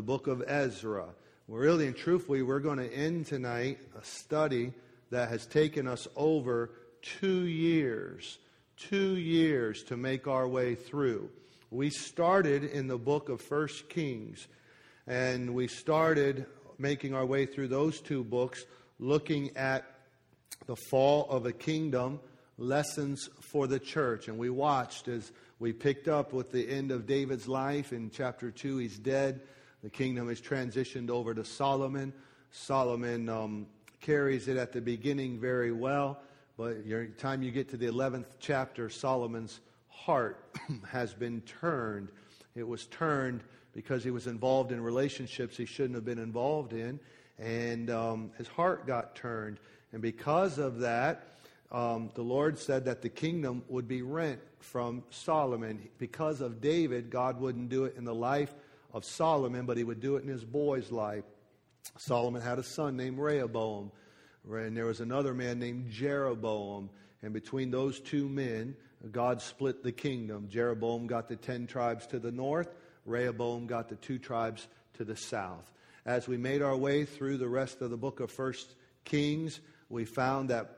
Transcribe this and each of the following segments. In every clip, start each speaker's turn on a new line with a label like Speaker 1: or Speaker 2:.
Speaker 1: the book of Ezra. Really and truthfully, we're going to end tonight a study that has taken us over 2 years. 2 years to make our way through. We started in the book of 1 Kings, and we started making our way through those 2 books, looking at the fall of a kingdom, lessons for the church. And we watched as we picked up with the end of David's life. In chapter 2, he's dead. The kingdom has transitioned over to Solomon. Solomon carries it at the beginning very well. But by the time you get to the 11th chapter, Solomon's heart has been turned. It was turned because he was involved in relationships he shouldn't have been involved in. And his heart got turned. And because of that, the Lord said that the kingdom would be rent from Solomon. Because of David, God wouldn't do it in the life of Solomon, but he would do it in his boy's life. Solomon had a son named Rehoboam. And there was another man named Jeroboam. And between those 2 men, God split the kingdom. Jeroboam got the 10 tribes to the north. Rehoboam got the 2 tribes to the south. As we made our way through the rest of the book of 1 Kings, we found that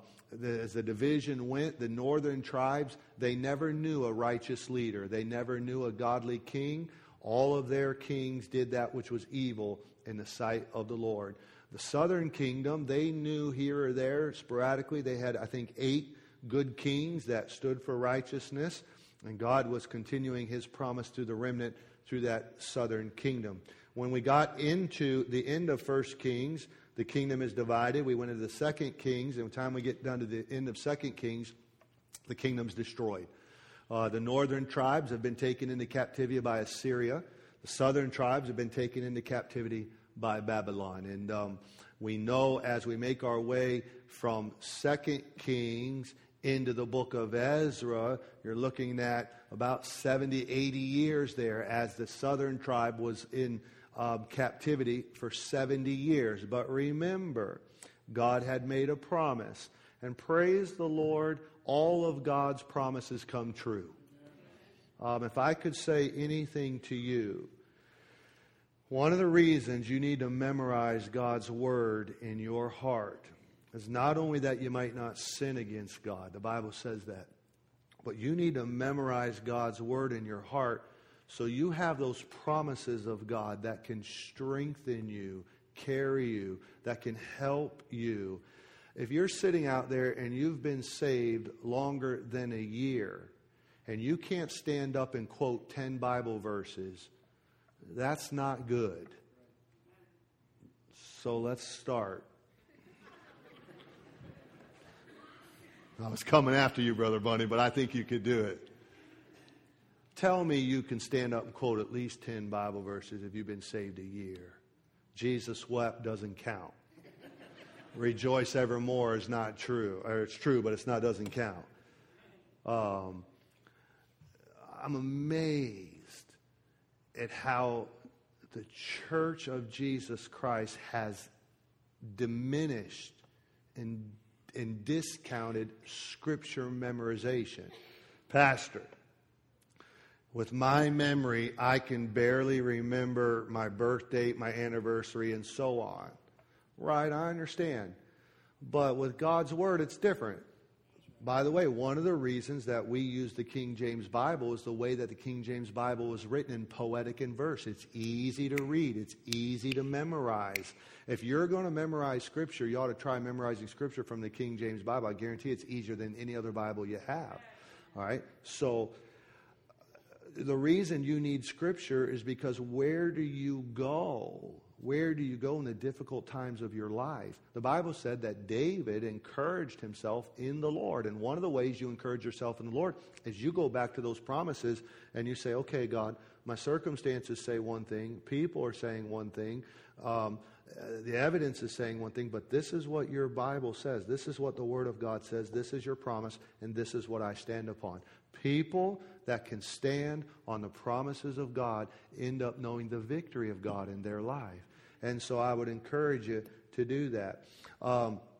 Speaker 1: as the division went, the northern tribes, they never knew a righteous leader. They never knew a godly king. All of their kings did that which was evil in the sight of the Lord. The southern kingdom, they knew here or there, sporadically, they had, I think, 8 good kings that stood for righteousness. And God was continuing His promise to the remnant through that southern kingdom. When we got into the end of 1 Kings, the kingdom is divided. We went into the 2 Kings, and by the time we get down to the end of 2 Kings, the kingdom's destroyed. The northern tribes have been taken into captivity by Assyria. The southern tribes have been taken into captivity by Babylon. And we know as we make our way from 2 Kings into the book of Ezra, you're looking at about 70, 80 years there as the southern tribe was in captivity for 70 years. But remember, God had made a promise. And praise the Lord, all of God's promises come true. If I could say anything to you, one of the reasons you need to memorize God's Word in your heart is not only that you might not sin against God, the Bible says that, but you need to memorize God's Word in your heart so you have those promises of God that can strengthen you, carry you, that can help you. If you're sitting out there and you've been saved longer than a year and you can't stand up and quote 10 Bible verses, that's not good. So let's start. I was coming after you, Brother Bunny, but I think you could do it. Tell me you can stand up and quote at least 10 Bible verses if you've been saved a year. Jesus wept doesn't count. Rejoice evermore is not true. Or it's true, but doesn't count. I'm amazed at how the Church of Jesus Christ has diminished and discounted Scripture memorization. Pastor, with my memory, I can barely remember my birth date, my anniversary, and so on. Right, I understand. But with God's Word, it's different. By the way, one of the reasons that we use the King James Bible is the way that the King James Bible was written in poetic and verse. It's easy to read. It's easy to memorize. If you're going to memorize Scripture, you ought to try memorizing Scripture from the King James Bible. I guarantee it's easier than any other Bible you have. All right? So the reason you need Scripture is because where do you go? Where do you go in the difficult times of your life? The Bible said that David encouraged himself in the Lord. And one of the ways you encourage yourself in the Lord is you go back to those promises and you say, okay, God, my circumstances say one thing. People are saying one thing. The evidence is saying one thing. But this is what your Bible says. This is what the Word of God says. This is your promise. And this is what I stand upon. People that can stand on the promises of God end up knowing the victory of God in their life. And so I would encourage you to do that.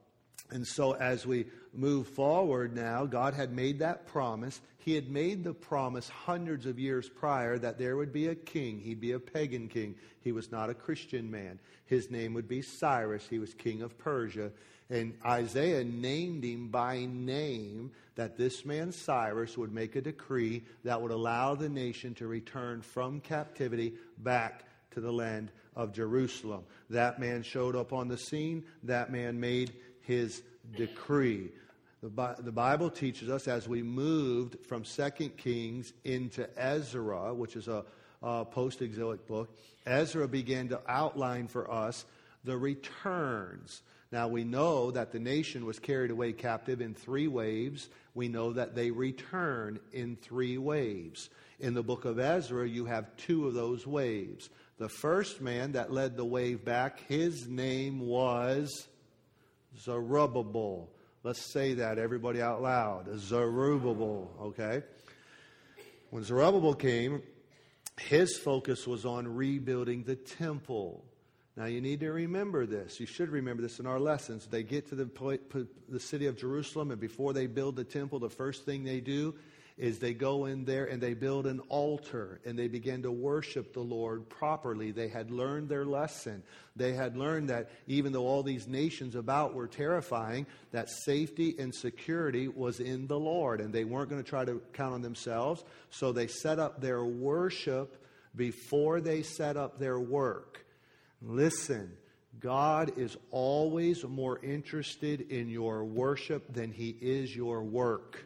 Speaker 1: And so as we move forward now, God had made that promise. He had made the promise hundreds of years prior that there would be a king. He'd be a pagan king. He was not a Christian man. His name would be Cyrus. He was king of Persia. And Isaiah named him by name, that this man Cyrus would make a decree that would allow the nation to return from captivity back to the land of Jerusalem. That man showed up on the scene. That man made his decree. The Bible teaches us, as we moved from 2 Kings into Ezra, which is a post-exilic book, Ezra began to outline for us the returns. Now we know that the nation was carried away captive in 3 waves. We know that they return in 3 waves. In the book of Ezra, you have 2 of those waves. The first man that led the wave back, his name was Zerubbabel. Let's say that, everybody out loud. Zerubbabel, okay? When Zerubbabel came, his focus was on rebuilding the temple. Now you need to remember this. You should remember this in our lessons. They get to the city of Jerusalem, and before they build the temple, the first thing they do is they go in there and they build an altar, and they begin to worship the Lord properly. They had learned their lesson. They had learned that even though all these nations about were terrifying, that safety and security was in the Lord, and they weren't going to try to count on themselves. So they set up their worship before they set up their work. Listen, God is always more interested in your worship than He is your work.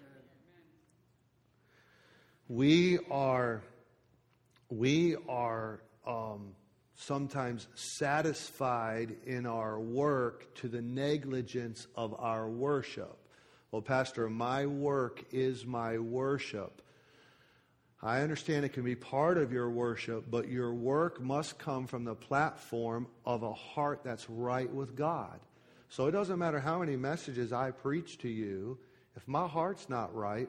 Speaker 1: We are sometimes satisfied in our work to the negligence of our worship. Well, Pastor, my work is my worship. I understand it can be part of your worship, but your work must come from the platform of a heart that's right with God. So it doesn't matter how many messages I preach to you. If my heart's not right,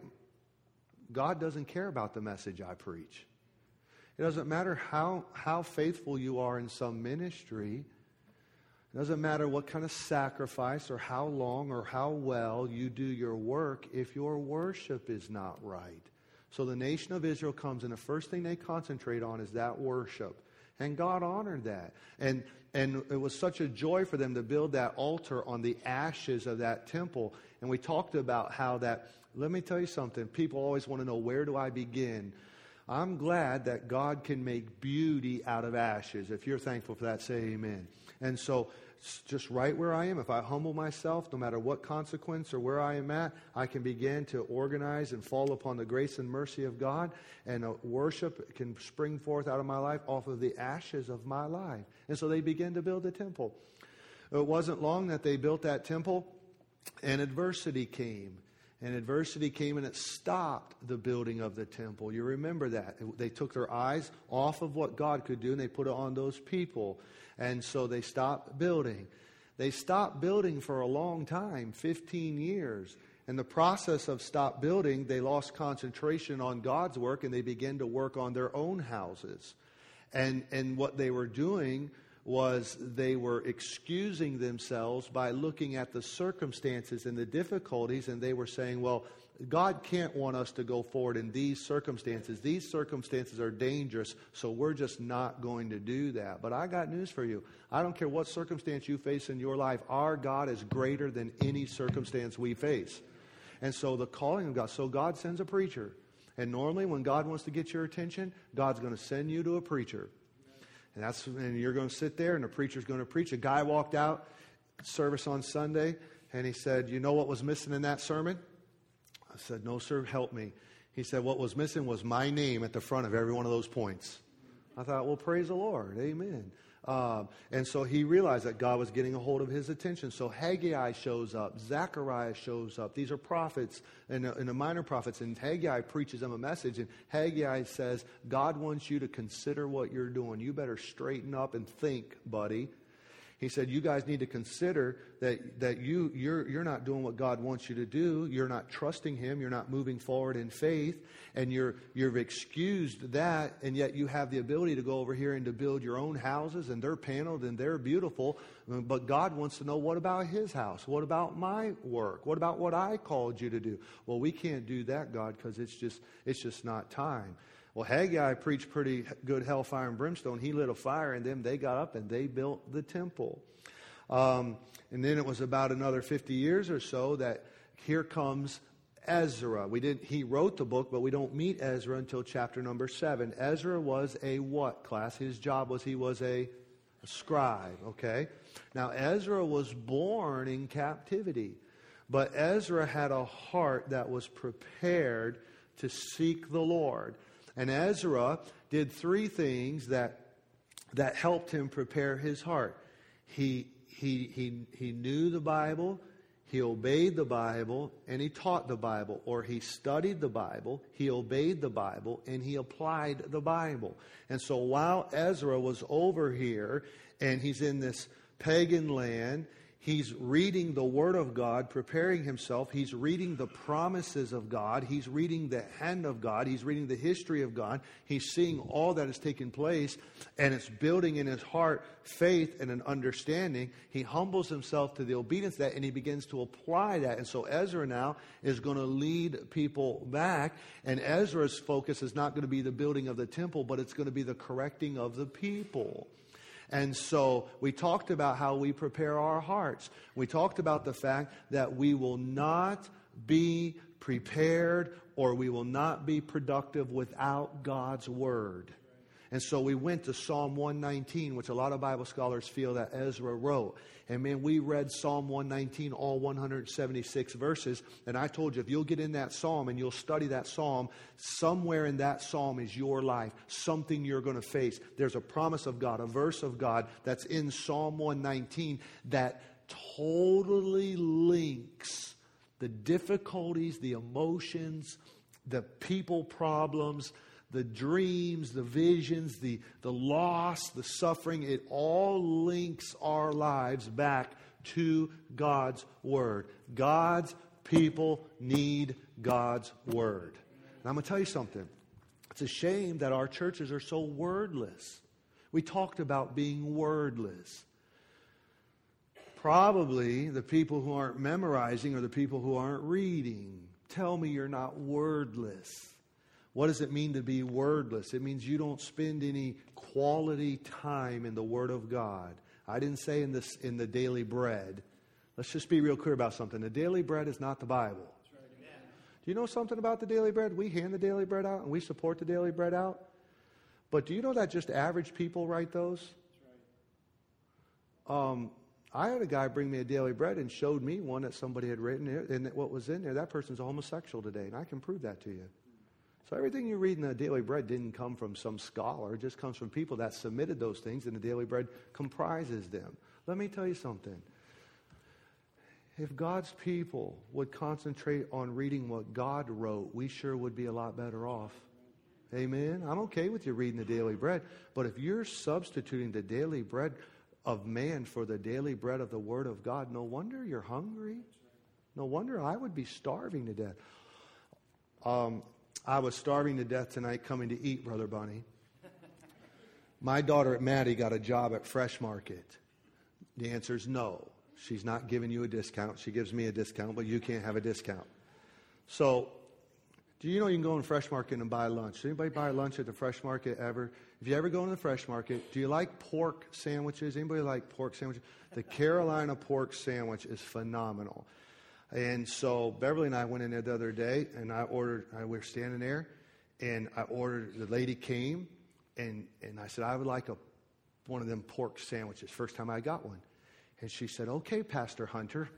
Speaker 1: God doesn't care about the message I preach. It doesn't matter how faithful you are in some ministry. It doesn't matter what kind of sacrifice or how long or how well you do your work if your worship is not right. So the nation of Israel comes, and the first thing they concentrate on is that worship. And God honored that. And it was such a joy for them to build that altar on the ashes of that temple. And we talked about how that, let me tell you something, people always want to know, where do I begin? I'm glad that God can make beauty out of ashes. If you're thankful for that, say amen. And so just right where I am, if I humble myself, no matter what consequence or where I am at, I can begin to organize and fall upon the grace and mercy of God, and worship can spring forth out of my life off of the ashes of my life. And so they begin to build the temple. It wasn't long that they built that temple, and adversity came. And adversity came, and it stopped the building of the temple. You remember that. They took their eyes off of what God could do, and they put it on those people. And so they stopped building. They stopped building for a long time, 15 years. In the process of stop building, they lost concentration on God's work, and they began to work on their own houses. And what they were doing was they were excusing themselves by looking at the circumstances and the difficulties, and they were saying, well, God can't want us to go forward in these circumstances. These circumstances are dangerous, so we're just not going to do that. But I got news for you. I don't care what circumstance you face in your life. Our God is greater than any circumstance we face. And so the calling of God, so God sends a preacher. And normally when God wants to get your attention, God's going to send you to a preacher. And you're going to sit there, and the preacher's going to preach. A guy walked out, service on Sunday, and he said, you know what was missing in that sermon? I said, no, sir, help me. He said, what was missing was my name at the front of every one of those points. I thought, well, praise the Lord. Amen. And so he realized that God was getting a hold of his attention. So Haggai shows up. Zechariah shows up. These are prophets and the minor prophets. And Haggai preaches them a message. And Haggai says, God wants you to consider what you're doing. You better straighten up and think, buddy. He said, you guys need to consider that you're not doing what God wants you to do. You're not trusting Him. You're not moving forward in faith. And you've excused that, and yet you have the ability to go over here and to build your own houses, and they're paneled and they're beautiful. But God wants to know, what about His house? What about my work? What about what I called you to do? Well, we can't do that, God, because it's just not time. Well, Haggai preached pretty good hellfire and brimstone. He lit a fire in them. They got up and they built the temple. And then it was about another 50 years or so that here comes Ezra. He wrote the book, but we don't meet Ezra until chapter number 7. Ezra was a what class? His job was he was a scribe, okay? Now, Ezra was born in captivity, but Ezra had a heart that was prepared to seek the Lord. And Ezra did 3 things that helped him prepare his heart. He knew the Bible, he obeyed the Bible, and he taught the Bible. Or he studied the Bible, he obeyed the Bible, and he applied the Bible. And so while Ezra was over here, and he's in this pagan land, he's reading the Word of God, preparing himself. He's reading the promises of God. He's reading the hand of God. He's reading the history of God. He's seeing all that has taken place, and it's building in his heart faith and an understanding. He humbles himself to the obedience of that, and he begins to apply that. And so Ezra now is going to lead people back, and Ezra's focus is not going to be the building of the temple, but it's going to be the correcting of the people. And so we talked about how we prepare our hearts. We talked about the fact that we will not be prepared or we will not be productive without God's Word. And so we went to Psalm 119, which a lot of Bible scholars feel that Ezra wrote. And man, we read Psalm 119, all 176 verses. And I told you, if you'll get in that psalm and you'll study that psalm, somewhere in that psalm is your life, something you're going to face. There's a promise of God, a verse of God that's in Psalm 119 that totally links the difficulties, the emotions, the people problems, the dreams, the visions, the loss, the suffering. It all links our lives back to God's Word. God's people need God's Word. And I'm going to tell you something. It's a shame that our churches are so wordless. We talked about being wordless. Probably the people who aren't memorizing are the people who aren't reading. Tell me you're not wordless. What does it mean to be wordless? It means you don't spend any quality time in the Word of God. I didn't say in the daily bread. Let's just be real clear about something. The daily bread is not the Bible. Do you know something about the daily bread? We hand the daily bread out and we support the daily bread out. But do you know that just average people write those? I had a guy bring me a daily bread and showed me one that somebody had written, and what was in there. That person's a homosexual today, and I can prove that to you. So everything you read in the Daily Bread didn't come from some scholar. It just comes from people that submitted those things, and the Daily Bread comprises them. Let me tell you something. If God's people would concentrate on reading what God wrote, we sure would be a lot better off. Amen? I'm okay with you reading the Daily Bread, but if you're substituting the daily bread of man for the daily bread of the Word of God, no wonder you're hungry. No wonder I would be starving to death. I was starving to death tonight coming to eat, Brother Bunny. My daughter Maddie got a job at Fresh Market. The answer is no. She's not giving you a discount. She gives me a discount, but you can't have a discount. So, do you know you can go in Fresh Market and buy lunch? Does anybody buy lunch at the Fresh Market ever? If you ever go in the Fresh Market, do you like pork sandwiches? Anybody like pork sandwiches? The Carolina pork sandwich is phenomenal. And so Beverly and I went in there the other day, and we were standing there, and I ordered, the lady came, and I said, I would like one of them pork sandwiches. First time I got one. And she said, okay, Pastor Hunter.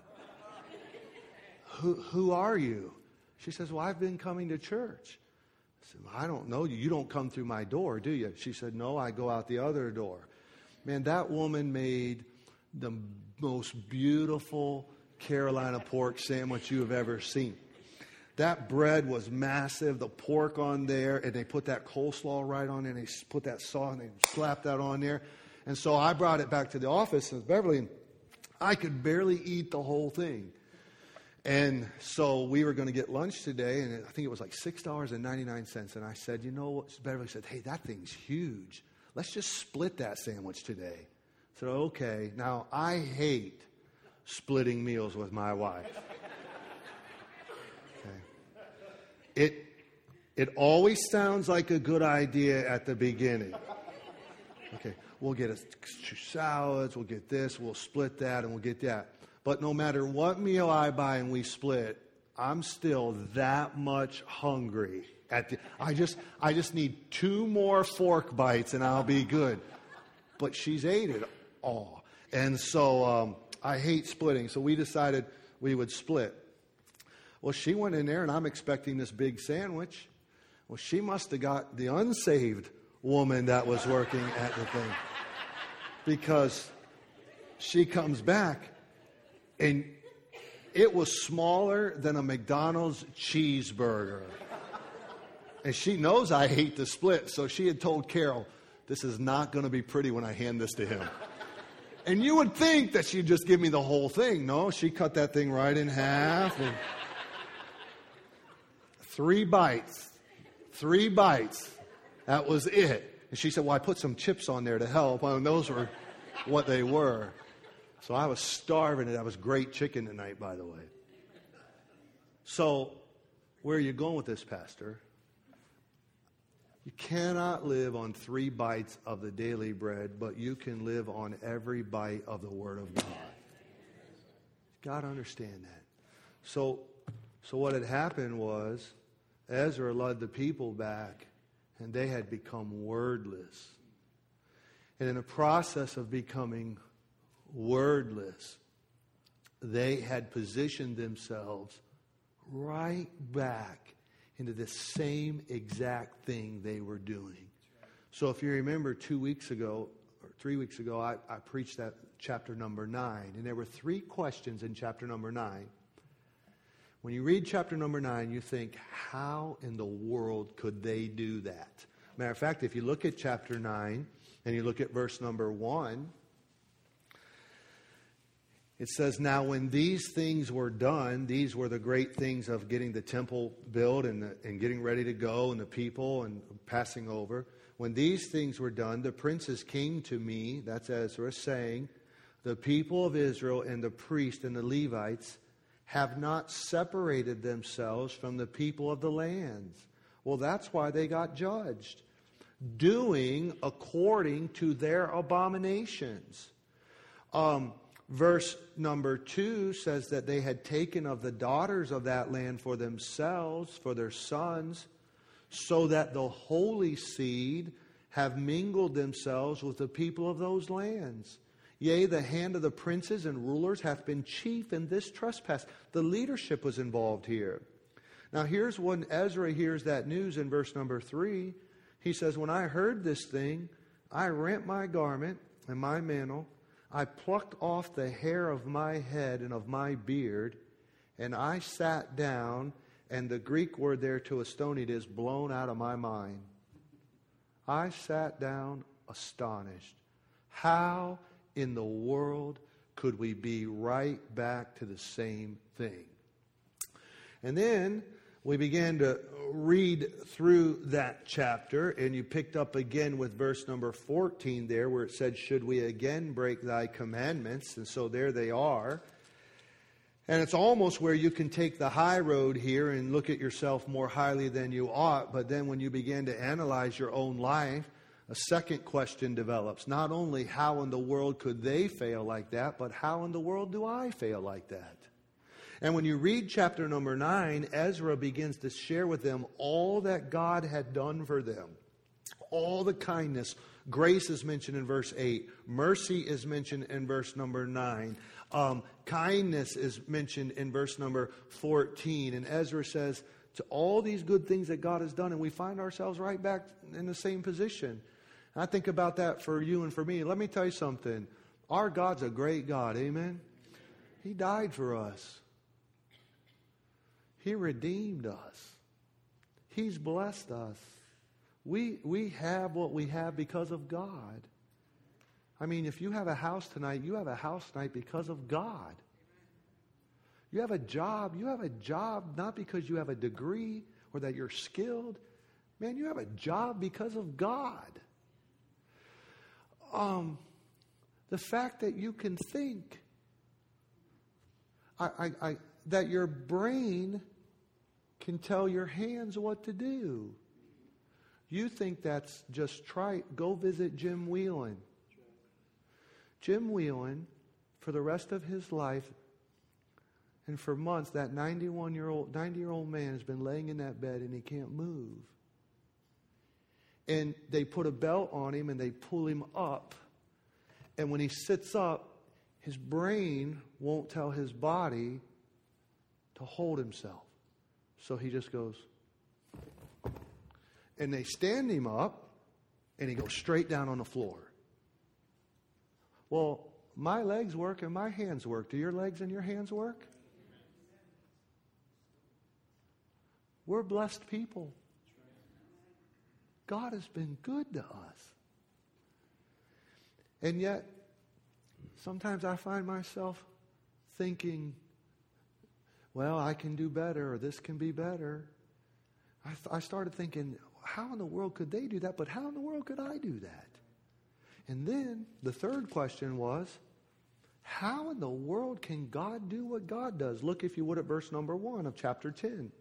Speaker 1: Who are you? She says, well, I've been coming to church. I said, well, I don't know you. You don't come through my door, do you? She said, no, I go out the other door. Man, that woman made the most beautiful Carolina pork sandwich you have ever seen. That bread was massive, the pork on there, and they put that coleslaw right on there, and they put that sauce, and they slapped that on there. And so I brought it back to the office with Beverly, and I could barely eat the whole thing. And so we were going to get lunch today, and I think it was like $6.99. And I said, you know what? Beverly said, hey, that thing's huge. Let's just split that sandwich today. I said, okay. Now, I hate splitting meals with my wife. Okay. It always sounds like a good idea at the beginning. Okay, we'll get two salads, we'll get this, we'll split that, and we'll get that. But no matter what meal I buy and we split, I'm still that much hungry. I just need 2 more fork bites and I'll be good. But she's ate it all. And so I hate splitting. So we decided we would split. Well, she went in there and I'm expecting this big sandwich. Well, she must have got the unsaved woman that was working at the thing. Because she comes back and it was smaller than a McDonald's cheeseburger. And she knows I hate to split, so she had told Carol, this is not going to be pretty when I hand this to him. And you would think that she'd just give me the whole thing. No, she cut that thing right in half. And 3 bites. 3 bites. That was it. And she said, well, I put some chips on there to help. And those were what they were. So I was starving, and that was great chicken tonight, by the way. So where are you going with this, Pastor? You cannot live on 3 bites of the daily bread, but you can live on every bite of the Word of God. You've got to understand that. So what had happened was Ezra led the people back, and they had become wordless. And in the process of becoming wordless, they had positioned themselves right back into the same exact thing they were doing. So if you remember 2 weeks ago, or 3 weeks ago, I preached that chapter number 9, and there were 3 questions in chapter number 9. When you read chapter number 9, you think, how in the world could they do that? Matter of fact, if you look at chapter 9, and you look at verse number 1, it says, now when these things were done, these were the great things of getting the temple built and getting ready to go, and the people and passing over. When these things were done, the princes came to me, that's Ezra, saying, the people of Israel and the priests and the Levites have not separated themselves from the people of the lands. Well, that's why they got judged. Doing according to their abominations. Verse number 2 says that they had taken of the daughters of that land for themselves, for their sons, so that the holy seed have mingled themselves with the people of those lands. Yea, the hand of the princes and rulers hath been chief in this trespass. The leadership was involved here. Now here's when Ezra hears that news in verse number 3. He says, when I heard this thing, I rent my garment and my mantle. I plucked off the hair of my head and of my beard, and I sat down, and the Greek word there to astonied is blown out of my mind. I sat down astonished. How in the world could we be right back to the same thing? And then we began to read through that chapter, and you picked up again with verse number 14 there, where it said, should we again break thy commandments? And so there they are. And it's almost where you can take the high road here and look at yourself more highly than you ought. But then when you begin to analyze your own life, a second question develops. Not only how in the world could they fail like that, but how in the world do I fail like that? And when you read chapter number 9, Ezra begins to share with them all that God had done for them. All the kindness. Grace is mentioned in verse 8. Mercy is mentioned in verse number 9. Kindness is mentioned in verse number 14. And Ezra says, to all these good things that God has done, and we find ourselves right back in the same position. I think about that for you and for me. Let me tell you something. Our God's a great God. Amen? He died for us. He redeemed us. He's blessed us. We have what we have because of God. I mean, if you have a house tonight, you have a house tonight because of God. You have a job not because you have a degree or that you're skilled. Man, you have a job because of God. The fact that you can think, that your brain can tell your hands what to do. You think that's just trite. Go visit Jim Whelan. Jim Whelan, for the rest of his life, and for months, that 90-year-old man has been laying in that bed and he can't move. And they put a belt on him and they pull him up. And when he sits up, his brain won't tell his body to hold himself. So he just goes. And they stand him up and he goes straight down on the floor. Well, my legs work and my hands work. Do your legs and your hands work? We're blessed people. God has been good to us. And yet, sometimes I find myself thinking, well, I can do better, or this can be better. I started thinking, how in the world could they do that? But how in the world could I do that? And then the third question was, how in the world can God do what God does? Look, if you would, at verse number 1 of chapter 10.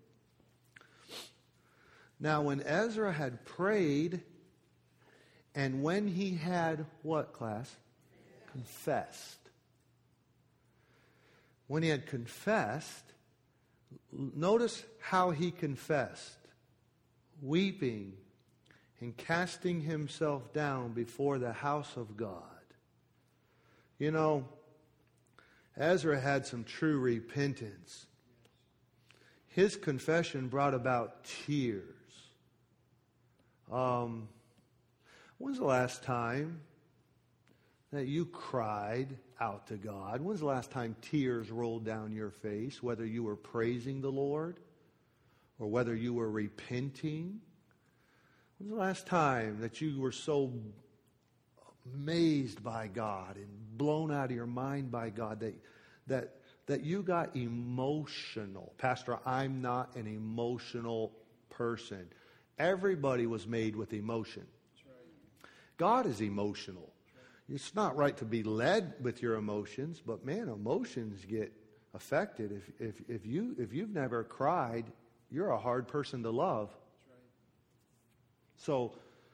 Speaker 1: Now, when Ezra had prayed, and when he had, what, class? Confessed. When he had confessed, notice how he confessed. Weeping and casting himself down before the house of God. You know, Ezra had some true repentance. His confession brought about tears. When's the last time that you cried out to God? When's the last time tears rolled down your face, whether you were praising the Lord or whether you were repenting? When's the last time that you were so amazed by God and blown out of your mind by God that you got emotional? Pastor, I'm not an emotional person. Everybody was made with emotion. God is emotional. It's not right to be led with your emotions, but man, emotions get affected. If you've never cried, you're a hard person to love. So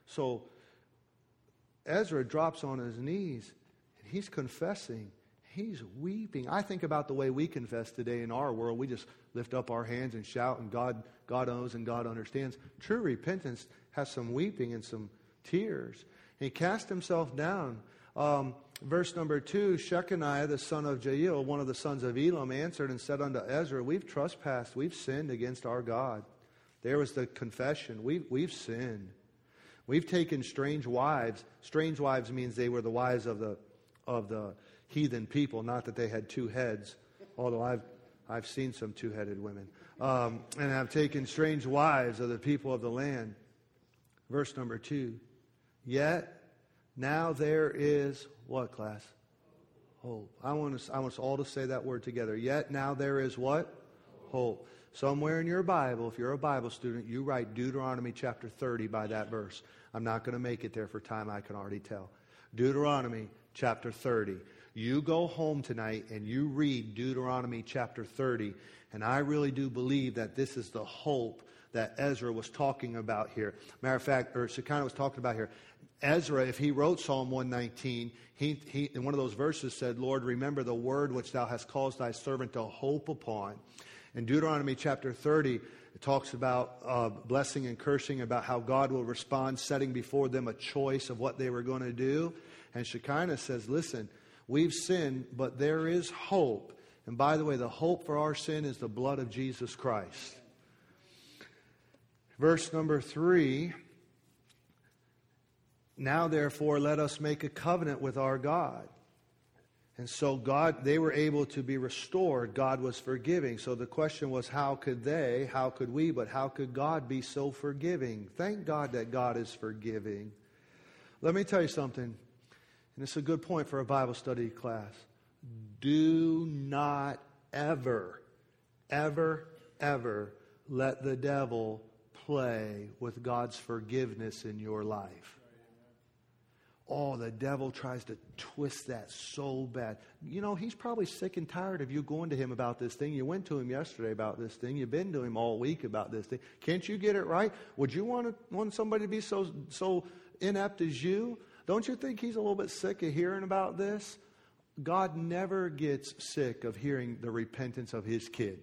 Speaker 1: Ezra drops on his knees and he's confessing. He's weeping. I think about the way we confess today in our world. We just lift up our hands and shout, and God knows and God understands. True repentance has some weeping and some tears. And he cast himself down. Verse number 2, Shechaniah, the son of Jael, one of the sons of Elam, answered and said unto Ezra, we've trespassed, we've sinned against our God. There was the confession. We've sinned. We've taken strange wives. Strange wives means they were the wives of the heathen people, not that they had two heads, although I've seen some two-headed women. And have taken strange wives of the people of the land. Verse number 2. Yet now there is what, class? Hope. I want us all to say that word together. Yet now there is what? Hope. Somewhere in your Bible, if you're a Bible student, you write Deuteronomy chapter 30 by that verse. I'm not going to make it there for time, I can already tell. Deuteronomy chapter 30. You go home tonight and you read Deuteronomy chapter 30, and I really do believe that this is the hope that Ezra was talking about here. Matter of fact, or Shekinah was talking about here. Ezra, if he wrote Psalm 119, he in one of those verses said, Lord, remember the word which thou hast caused thy servant to hope upon. In Deuteronomy chapter 30, it talks about blessing and cursing, about how God will respond, setting before them a choice of what they were going to do. And Shekinah says, listen, we've sinned, but there is hope. And by the way, the hope for our sin is the blood of Jesus Christ. Verse number 3, now therefore let us make a covenant with our God. And so they were able to be restored. God was forgiving. So the question was, how could we, but how could God be so forgiving? Thank God that God is forgiving. Let me tell you something. And it's a good point for a Bible study class. Do not ever, ever, ever let the devil play with God's forgiveness in your life. Oh, the devil tries to twist that so bad. You know, he's probably sick and tired of you going to him about this thing. You went to him yesterday about this thing. You've been to him all week about this thing. Can't you get it right? Would you want somebody to be so inept as you? Don't you think he's a little bit sick of hearing about this? God never gets sick of hearing the repentance of his kid.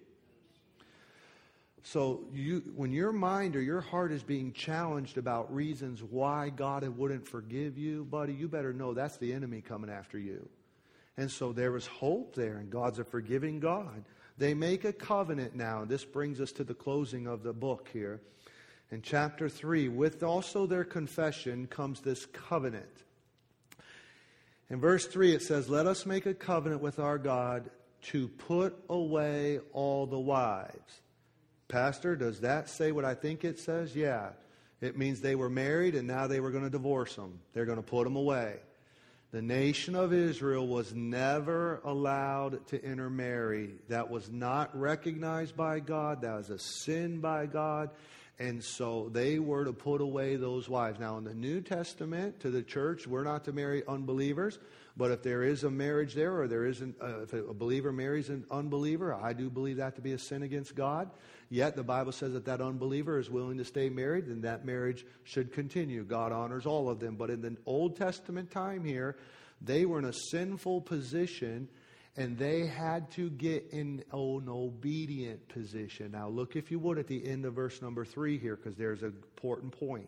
Speaker 1: So when your mind or your heart is being challenged about reasons why God wouldn't forgive you, buddy, you better know that's the enemy coming after you. And so there was hope there, and God's a forgiving God. They make a covenant now. This brings us to the closing of the book here. In chapter 3, with also their confession comes this covenant. In verse 3 it says, let us make a covenant with our God to put away all the wives. Pastor, does that say what I think it says? Yeah. It means they were married and now they were going to divorce them. They're going to put them away. The nation of Israel was never allowed to intermarry. That was not recognized by God. That was a sin by God. And so they were to put away those wives. Now, in the New Testament, to the church, we're not to marry unbelievers. But if there is a marriage there, or there isn't, if a believer marries an unbeliever, I do believe that to be a sin against God. Yet the Bible says that that unbeliever is willing to stay married, then that marriage should continue. God honors all of them. But in the Old Testament time here, they were in a sinful position, and they had to get in an obedient position. Now look, if you would, at the end of verse number 3 here, because there's an important point.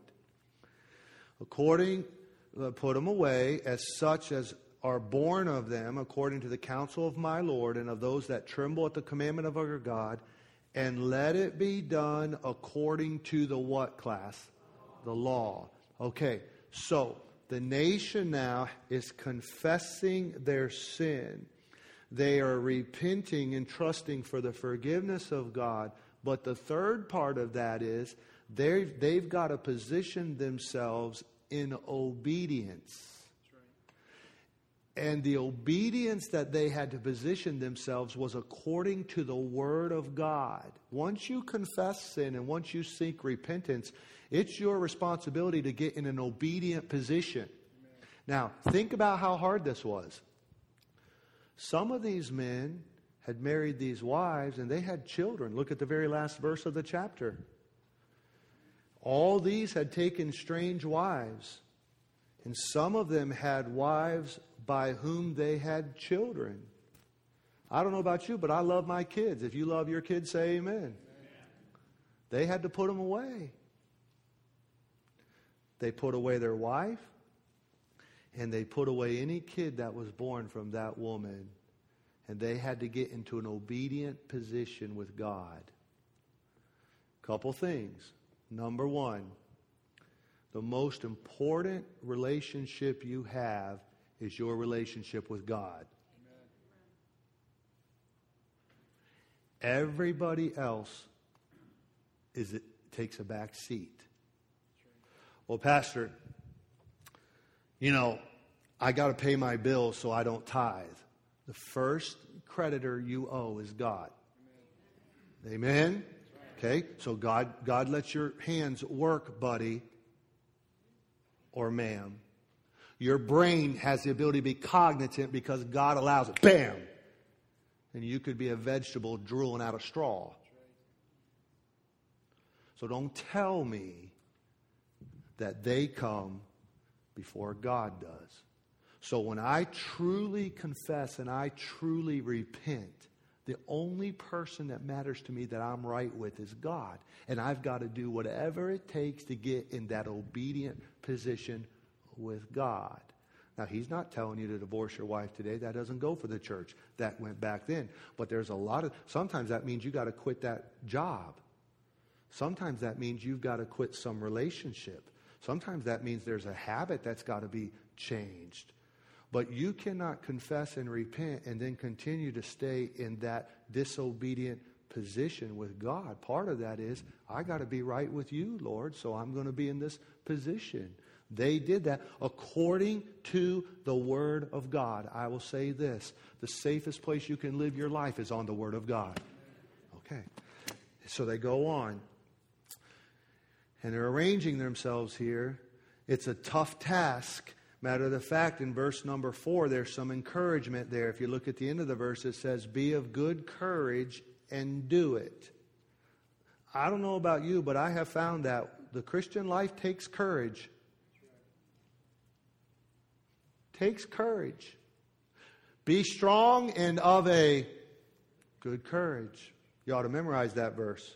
Speaker 1: Put them away as such as are born of them, according to the counsel of my Lord, and of those that tremble at the commandment of our God, and let it be done according to the what class? The law. Okay, so the nation now is confessing their sin. They are repenting and trusting for the forgiveness of God. But the third part of that is they've got to position themselves in obedience. And the obedience that they had to position themselves was according to the Word of God. Once you confess sin and once you seek repentance, it's your responsibility to get in an obedient position. Amen. Now, think about how hard this was. Some of these men had married these wives and they had children. Look at the very last verse of the chapter. All these had taken strange wives, and some of them had wives by whom they had children. I don't know about you, but I love my kids. If you love your kids, say amen. Amen. They had to put them away. They put away their wife, and they put away any kid that was born from that woman. And they had to get into an obedient position with God. Couple things. Number one, the most important relationship you have is your relationship with God. Amen. Everybody else takes a back seat. Well, Pastor, I got to pay my bills so I don't tithe. The first creditor you owe is God. Amen? Amen? Okay, so God lets your hands work, buddy or ma'am. Your brain has the ability to be cognizant because God allows it. Bam! And you could be a vegetable drooling out a straw. So don't tell me that they come before God does. So when I truly confess and I truly repent, the only person that matters to me that I'm right with is God. And I've got to do whatever it takes to get in that obedient position with God. Now, he's not telling you to divorce your wife today. That doesn't go for the church. That went back then. But there's sometimes that means you got to quit that job. Sometimes that means you've got to quit some relationship. Sometimes that means there's a habit that's got to be changed. But you cannot confess and repent and then continue to stay in that disobedient position with God. Part of that is, I got to be right with you, Lord, so I'm going to be in this position. They did that according to the Word of God. I will say this. The safest place you can live your life is on the Word of God. Okay. So they go on. And they're arranging themselves here. It's a tough task. Matter of fact, in verse number 4, there's some encouragement there. If you look at the end of the verse, it says, be of good courage and do it. I don't know about you, but I have found that the Christian life takes courage. Takes courage. Be strong and of a good courage. You ought to memorize that verse.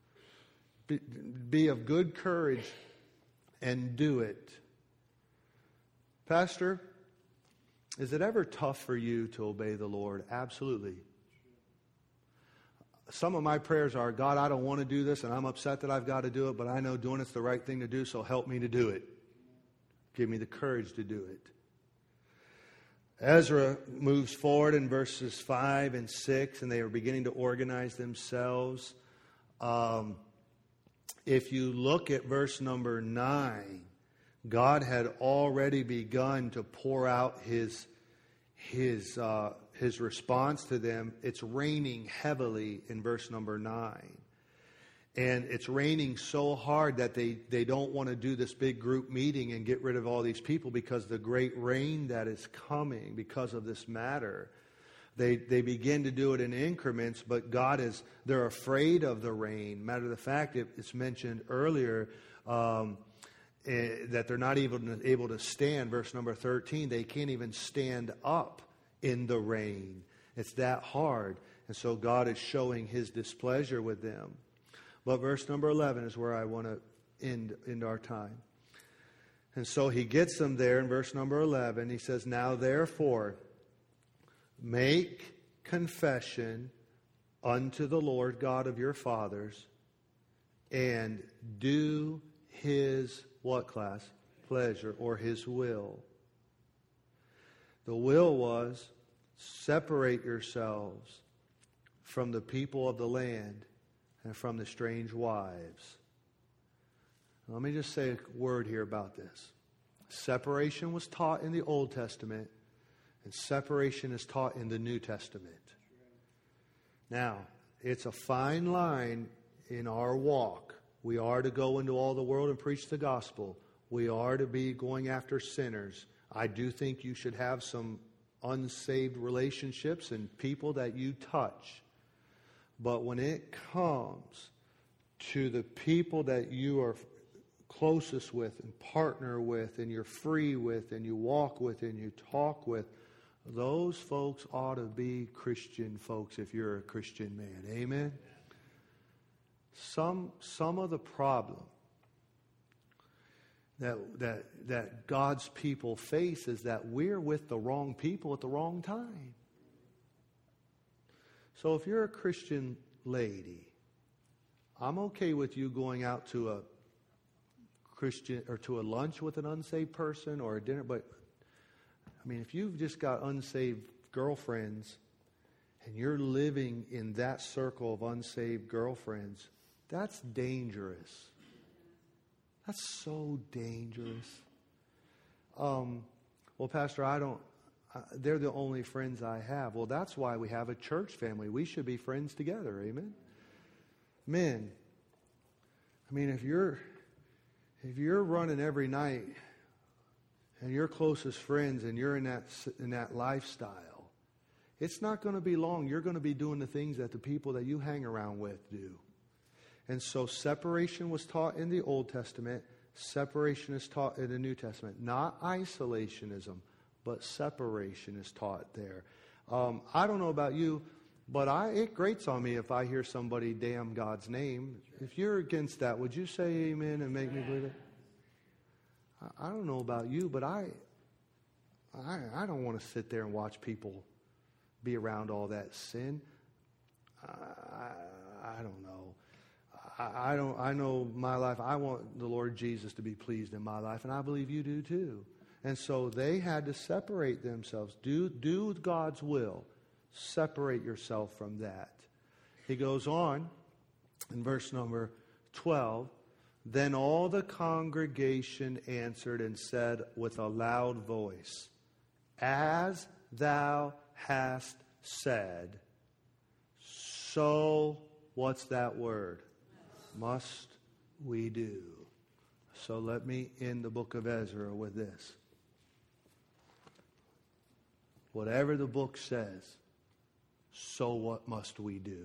Speaker 1: Be of good courage and do it. Pastor, is it ever tough for you to obey the Lord? Absolutely. Some of my prayers are, God, I don't want to do this, and I'm upset that I've got to do it, but I know doing it's the right thing to do, so help me to do it. Give me the courage to do it. Ezra moves forward in verses 5 and 6, and they are beginning to organize themselves. If you look at verse number 9, God had already begun to pour out his response to them. It's raining heavily in verse number 9. And it's raining so hard that they don't want to do this big group meeting and get rid of all these people because the great rain that is coming because of this matter. They begin to do it in increments, but they're afraid of the rain. Matter of the fact, it's mentioned earlier that they're not even able to stand. Verse number 13, they can't even stand up in the rain. It's that hard. And so God is showing his displeasure with them. But verse number 11 is where I want to end our time. And so he gets them there in verse number 11. He says, now therefore, make confession unto the Lord God of your fathers, and do his, what class? Pleasure, or his will. The will was, separate yourselves from the people of the land and from the strange wives. Let me just say a word here about this. Separation was taught in the Old Testament, and separation is taught in the New Testament. Now, it's a fine line in our walk. We are to go into all the world and preach the gospel. We are to be going after sinners. I do think you should have some unsaved relationships and people that you touch. But when it comes to the people that you are closest with and partner with and you're free with and you walk with and you talk with, those folks ought to be Christian folks if you're a Christian man. Amen? Some of the problem that God's people face is that we're with the wrong people at the wrong time. So if you're a Christian lady, I'm okay with you going out to a Christian or to a lunch with an unsaved person or a dinner, but I mean, if you've just got unsaved girlfriends and you're living in that circle of unsaved girlfriends, that's dangerous. That's so dangerous. Well, Pastor, they're the only friends I have. Well, that's why we have a church family. We should be friends together. Amen? Men, I mean, if you're running every night and your closest friends and you're in that lifestyle, it's not going to be long. You're going to be doing the things that the people that you hang around with do. And so separation was taught in the Old Testament. Separation is taught in the New Testament. Not isolationism, but separation is taught there. I don't know about you, but it grates on me if I hear somebody damn God's name. If you're against that, would you say amen and make me believe it? I don't know about you, but I don't want to sit there and watch people be around all that sin. I don't know. I know my life. I want the Lord Jesus to be pleased in my life, and I believe you do too. And so they had to separate themselves. Do God's will. Separate yourself from that. He goes on in verse number 12. Then all the congregation answered and said with a loud voice, As thou hast said, so, what's that word? Must we do. So let me end the book of Ezra with this. Whatever the book says, so what must we do?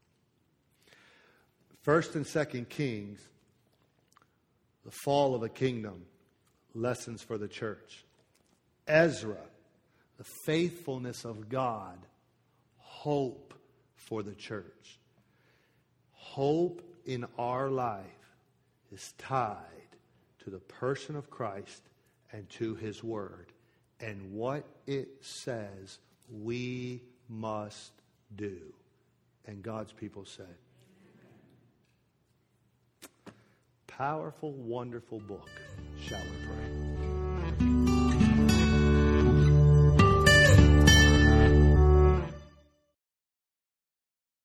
Speaker 1: 1st and 2nd Kings, the fall of a kingdom, lessons for the church. Ezra, the faithfulness of God, hope for the church. Hope in our life is tied to the person of Christ and to His Word and what it says we must do. And God's people said, powerful, wonderful book. Shall we pray?